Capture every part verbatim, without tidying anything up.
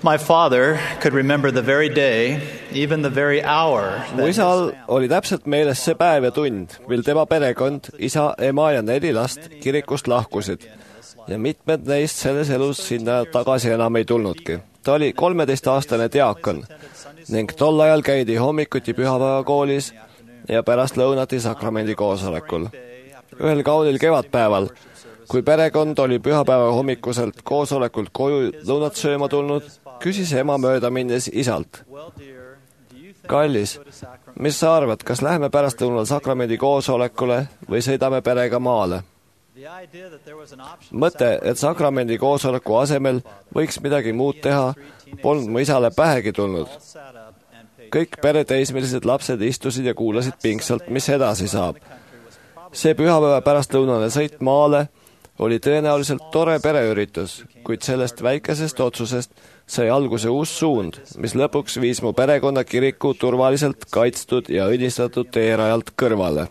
My father could remember the very day, even the very hour. Mu isal oli täpselt meeles see päev ja tund, mil tema perekond, isa, ema ja neli last kirikust lahkusid ja mitmed neist selles elus sinna tagasi enam ei tulnudki. Ta oli kolmeteistaastane diakon ning tol ajal käidi hommikuti pühapäevakoolis ja pärast lõunati sakramendi koosolekul. Ühel kaunil kevadpäeval, kui perekond oli pühapäeva hommikuselt koosolekult koju lõunat sööma tulnud, küsis ema mööda minnes isalt. Kallis, mis sa arvad, kas lähme pärast lõunal sakramendi koosolekule või sõidame perega maale? Mõte, et sakramendi koosoleku asemel võiks midagi muud teha, polnud mu isale pähegi tulnud. Kõik pereteismelised lapsed istusid ja kuulasid pingsalt, mis edasi saab. See pühapäeva pärastlõunane sõit maale oli tõenäoliselt tore pereüritus, kuid sellest väikesest otsusest sai alguse uus suund, mis lõpuks viis mu perekonna kiriku turvaliselt kaitstud ja õnnistatud teerajalt kõrvale.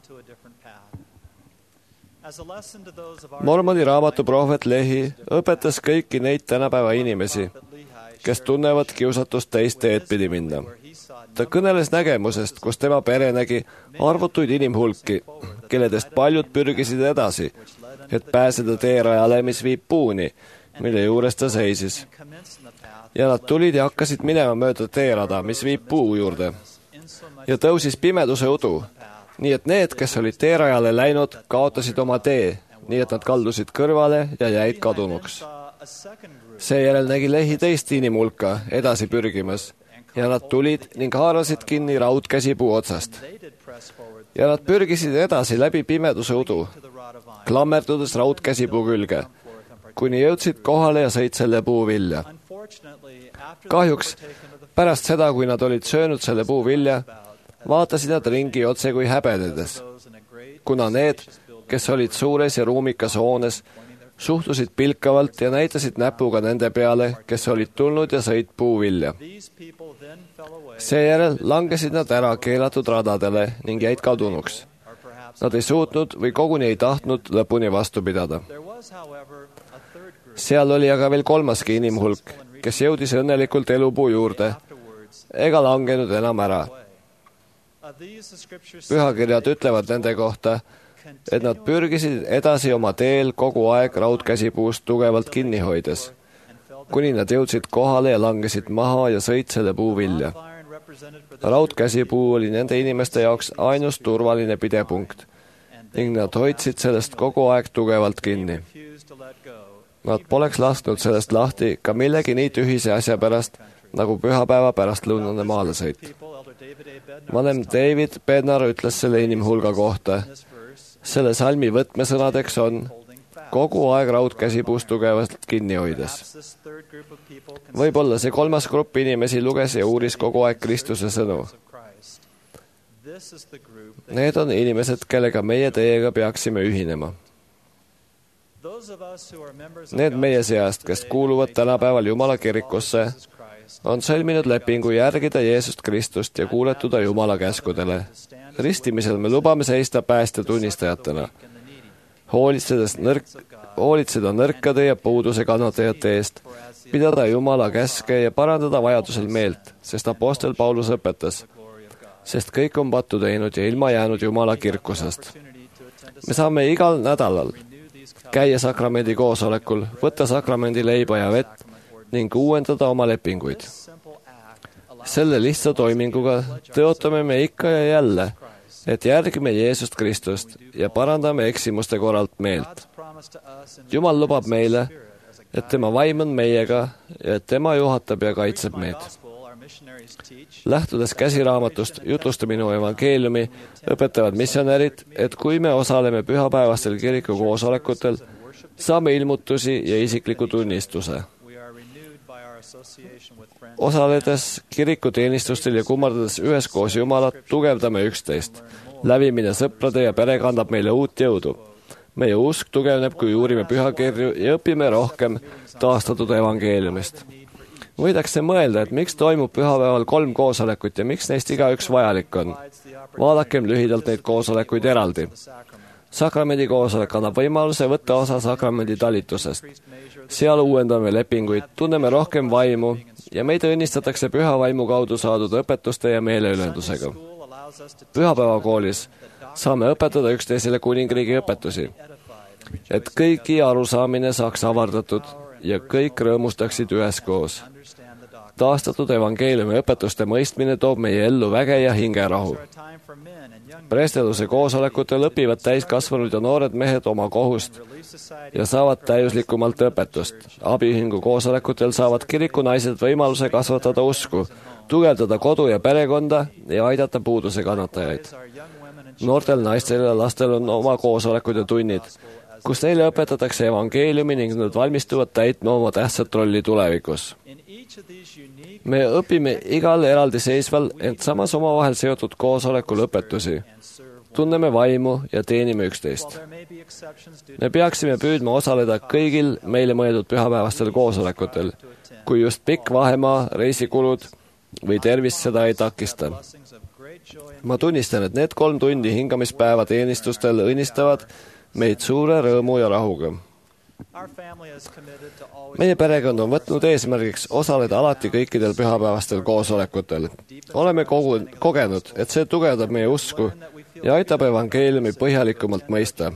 Mormoni raamatu prohvet Lehi õpetas kõiki neid tänapäeva inimesi, kes tunnevad kiusatust teist teed pidi minna. Ta kõneles nägemusest, kus tema pere nägi arvutuid inimhulki, kelledest paljud pürgisid edasi, et pääseda teerajale, mis viib puuni, mille juures ta seisis. Ja nad tulid ja hakkasid minema mööda teerada, mis viib puu juurde. Ja tõusis pimeduse udu, nii et need, kes olid teerajale läinud, kaotasid oma tee, nii et nad kaldusid kõrvale ja jäid kadunuks. Seejärel nägi Lehi teist inimhulka edasi pürgimas ja nad tulid ning haarasid kinni raudkäsipuu otsast. Ja nad pürgisid edasi läbi pimeduse udu, klammerdudes raudkäsipuu külge, kuni jõudsid kohale ja sõid selle puu vilja. Kahjuks pärast seda, kui nad olid söönud selle puu vilja, vaatasid nad ringi otse kui häbenedes, kuna need, kes olid suures ja ruumikas hoones, suhtusid pilkavalt ja näitasid näpuga nende peale, kes olid tulnud ja sõid puuvilja. Seejärel langesid nad ära keelatud radadele ning jäid kadunuks. Nad ei suutnud või koguni ei tahtnud lõpuni vastu pidada. Seal oli aga veel kolmaski inimhulk, kes jõudis õnnelikult elupuu juurde ega langenud enam ära. Pühakirjad ütlevad nende kohta, et nad pürgisid edasi oma teel kogu aeg raudkäsipuust tugevalt kinni hoides, kuni nad jõudsid kohale ja langesid maha ja sõid selle puu vilja. Raudkäsipuu oli nende inimeste jaoks ainus turvaline pidepunkt ning nad hoidsid sellest kogu aeg tugevalt kinni. Nad poleks lasknud sellest lahti ka millegi nii tühise asja pärast, nagu pühapäeva pärastlõunane maalesõit. Vanem David Bednar ütles selle inimhulga kohta. Selle salmi võtmesõnadeks on kogu aeg raudkäsipuust tugevalt kinni hoides. Võib-olla see kolmas grupp inimesi luges ja uuris kogu aeg Kristuse sõnu. Need on inimesed, kellega meie teiega peaksime ühinema. Need meie seast, kes kuuluvad tänapäeval Jumala kirikusse, on sõlminud lepingu järgida Jeesust Kristust ja kuuletuda Jumala käskudele. Ristimisel me lubame seista pääste tunnistajatena, hoolitsedes nõrk, hoolitseda nõrkade ja puuduse kannatajate eest, pidada Jumala käske ja parandada vajadusel meelt, sest apostel Paulus õpetas, sest kõik on pattu teinud ja ilma jäänud Jumala kirkusest. Me saame igal nädalal käia sakramendi koosolekul, võtta sakramendi leiba ja vett ning uuendada oma lepinguid. Selle lihtsa toiminguga tõotame me ikka ja jälle, et järgime Jeesust Kristust ja parandame eksimuste korralt meelt. Jumal lubab meile, et tema vaim on meiega ja et tema juhatab ja kaitseb meid. Lähtudes käsiraamatust Jutlusta minu evangeeliumi, õpetavad missionärid, et kui me osaleme pühapäevastel kiriku koosolekutel, saame ilmutusi ja isikliku tunnistuse. Osaledes kirikuteenistustel ja kummardades üheskoos Jumalat, tugevdame üksteist. Lävimine sõprade ja pere kannab meile uut jõudu. Meie usk tugevneb, kui uurime pühakirju ja õpime rohkem taastatud evangeeliumist. Võidakse mõelda, et miks toimub pühapäeval kolm koosolekut ja miks neist igaüks vajalik on. Vaadakem lühidalt neid koosolekuid eraldi. Sakramendi koosolek annab võimaluse võtta osa sakramendi talitusest. Seal uuendame lepinguid, tunneme rohkem vaimu ja meid õnnistatakse püha vaimu kaudu saadud õpetuste ja meeleülendusega. Pühapäevakoolis saame õpetada üksteisele kuningriigi õpetusi, et kõigi arusaamine saaks avardatud ja kõik rõõmustaksid üheskoos. Taastatud evangeeliumi õpetuste mõistmine toob meie ellu väge ja hingerahu. Preesteluse koosolekutel õpivad täiskasvanud ja noored mehed oma kohust ja saavad täiuslikumalt õpetust. Abiühingu koosolekutel saavad kiriku naised võimaluse kasvatada usku, tugevdada kodu ja perekonda ja aidata puuduse kannatajaid. Noortel naistel ja lastel on oma koosolekud ja tunnid, kus neile õpetatakse evangeeliumi ning nad valmistuvad täitma oma tähtsat rolli tulevikus. Me õpime igal eraldiseisval, ent samas omavahel seotud koosolekul õpetusi. Tunneme vaimu ja teenime üksteist. Me peaksime püüdma osaleda kõigil meile mõeldud pühapäevastel koosolekutel, kui just pikk vahemaa, reisikulud või tervis seda ei takista. Ma tunnistan, et need kolm tundi hingamispäeva teenistustel õnnistavad meid suure rõõmu ja rahuga. Meie perekond on võtnud eesmärgiks osaleda alati kõikidel pühapäevastel koosolekutel. Oleme kogu, kogenud, et see tugevdab meie usku ja aitab evangeeliumi põhjalikumalt mõista.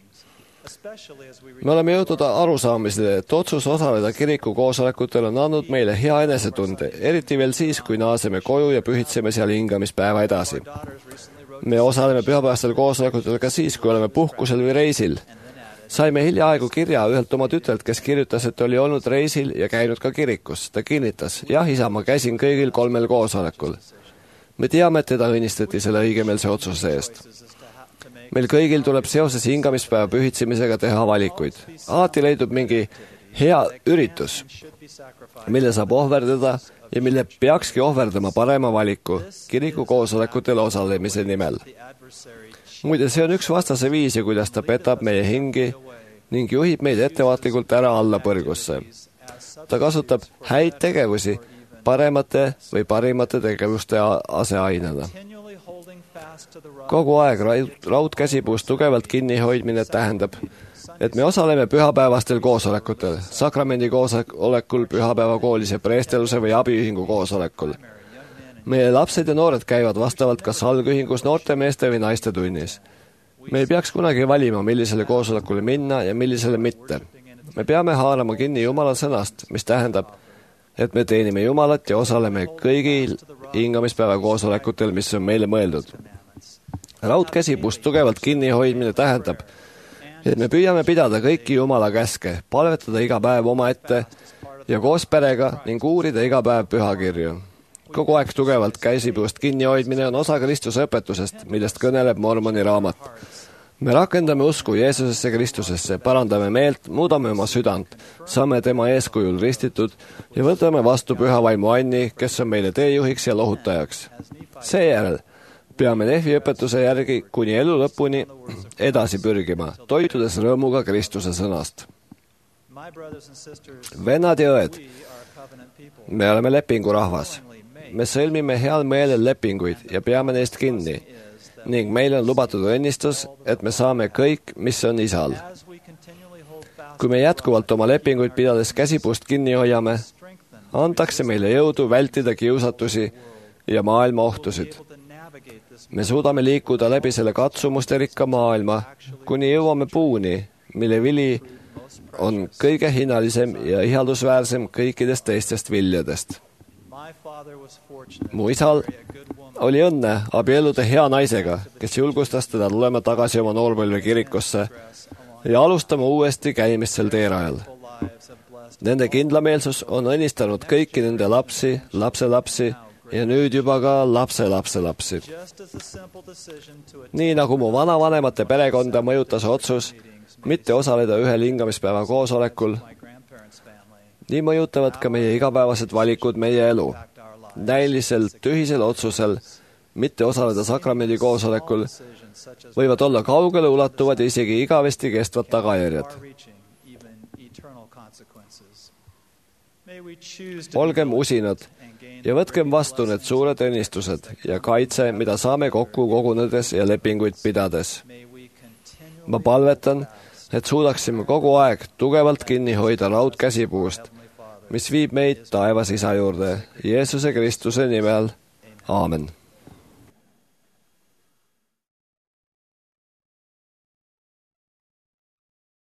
Me oleme jõudnud arusaamisele, et otsus osaleda kiriku koosolekutel on andnud meile hea enesetunde, eriti veel siis, kui naaseme koju ja pühitseme seal hingamispäeva edasi. Me osaleme pühapäevastel koosolekutel ka siis, kui oleme puhkusel või reisil. Saime hiljaaegu kirja ühelt oma tütrelt, kes kirjutas, et oli olnud reisil ja käinud ka kirikus. Ta kinnitas, jah, isa, ma käisin kõigil kolmel koosolekul. Me teame, et teda õnnistati selle õigemeelse otsuse eest. Meil kõigil tuleb seoses hingamispäeva pühitsemisega teha valikuid. Alati leidub mingi hea üritus, mille saab ohverdada ja mille peakski ohverdama parema valiku kiriku koosolekutel osalemise nimel. Muide, see on üks vastase viisi, kuidas ta petab meie hingi ning juhib meid ettevaatlikult ära alla põrgusse. Ta kasutab häid tegevusi paremate või parimate tegevuste aseainena. Kogu aeg raudkäsipuust tugevalt kinnihoidmine tähendab, et me osaleme pühapäevastel koosolekutel, sakramendi koosolekul, pühapäevakoolis ja preesteluse või abiühingu koosolekul. Meie lapsed ja noored käivad vastavalt kas algühingus noorte meeste või naiste tunnis. Me ei peaks kunagi valima, millisele koosolekule minna ja millisele mitte. Me peame haarama kinni Jumala sõnast, mis tähendab, et me teenime Jumalat ja osaleme kõigil hingamispäeva koosolekutel, mis on meile mõeldud. Raudkäsipuust tugevalt kinnihoidmine tähendab, et me püüame pidada kõiki Jumala käske, palvetada iga päev oma ette ja koos perega ning uurida iga päev pühakirju. Kogu aeg tugevalt käsipuust kinnihoidmine on osa Kristuse õpetusest, millest kõneleb Mormoni raamat. Me rakendame usku Jeesusesse Kristusesse, parandame meelt, muudame oma südant, saame tema eeskujul ristitud ja võtame vastu püha vaimu anni, kes on meile teejuhiks ja lohutajaks. Seejärel peame Nehvi õpetuse järgi kuni elu lõpuni edasi pürgima, toitudes rõõmuga Kristuse sõnast. Vennad ja õed, me oleme lepingurahvas. Me sõlmime heal meelel lepinguid ja peame neist kinni ning meil on lubatud õnnistus, et me saame kõik, mis on isal. Kui me jätkuvalt oma lepinguid pidades käsipuust kinni hoiame, antakse meile jõudu vältida kiusatusi ja maailma ohtusid. Me suudame liikuda läbi selle katsumuste rikka maailma, kuni jõuame puuni, mille vili on kõige hinnalisem ja ihaldusväärsem kõikidest teistest viljadest. Mu isal oli õnne abielluda hea naisega, kes julgustas teda tulema tagasi oma noorpõlve kirikusse ja alustama uuesti käimist sel teerajal. Nende kindlameelsus on õnnistanud kõiki nende lapsi, lapselapsi ja nüüd juba ka lapselapselapsi. Nii nagu mu vanavanemate perekonda mõjutas otsus mitte osaleda ühel hingamispäeva koosolekul, nii mõjutavad ka meie igapäevased valikud meie elu. Näilisel tühisel otsusel mitte osaleda sakramendi koosolekul võivad olla kaugele ulatuvad ja isegi igavesti kestvad tagajärjed. Olgem usinad ja võtkem vastu need suured õnnistused ja kaitse, mida saame kokku kogunedes ja lepinguid pidades. ma palvetan, et suudaksime kogu aeg tugevalt kinni hoida raudkäsipuust, mis viib meid taevas Isa juurde, Jeesuse Kristuse nimel. Aamen.